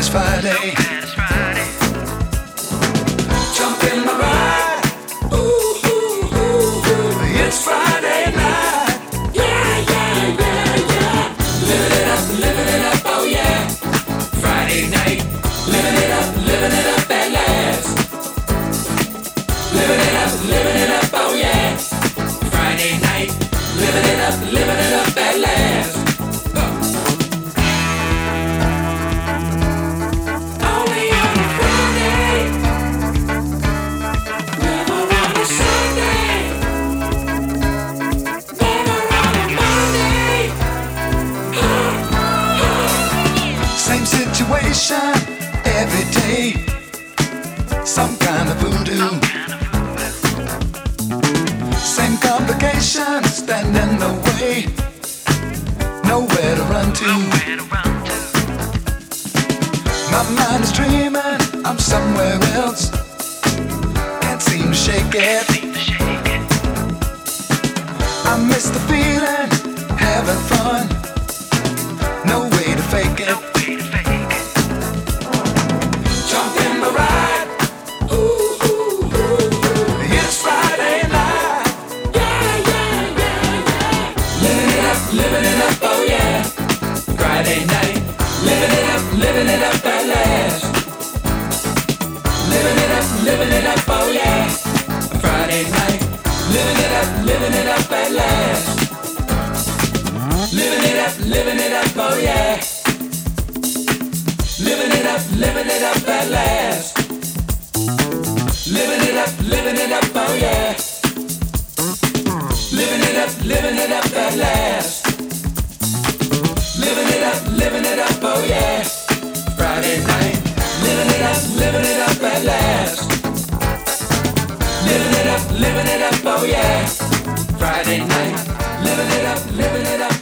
it's Friday. Jump in my ride. Ooh, ooh, ooh, ooh. It's Friday night. Yeah, yeah, yeah, yeah. Living it up, oh yeah. Friday night. Living it up at last. Living it up, oh yeah. Friday night. Living it up at last. Only on a Friday. Never on a Sunday. Never on a Monday. Same situation every day. Some kind of voodoo. Same complications stand in the way. Nowhere to run to. My mind is dreaming, I'm somewhere else. Can't seem to shake it. I miss the feeling, having fun. No way to fake it. Jump in my ride. Ooh, ooh, ooh, ooh. It's Friday night. Yeah, yeah, yeah, yeah. Living it up, oh yeah. Friday night. Living it up at last. Living it up, oh yeah. Friday night. Living it up at last. Living it up, oh yeah. Living it up at last. Living it up, oh yeah. Living it up at last. Living it up, oh yeah. Friday night. Living it up at last. Living it up, oh yeah. Friday night. Living it up,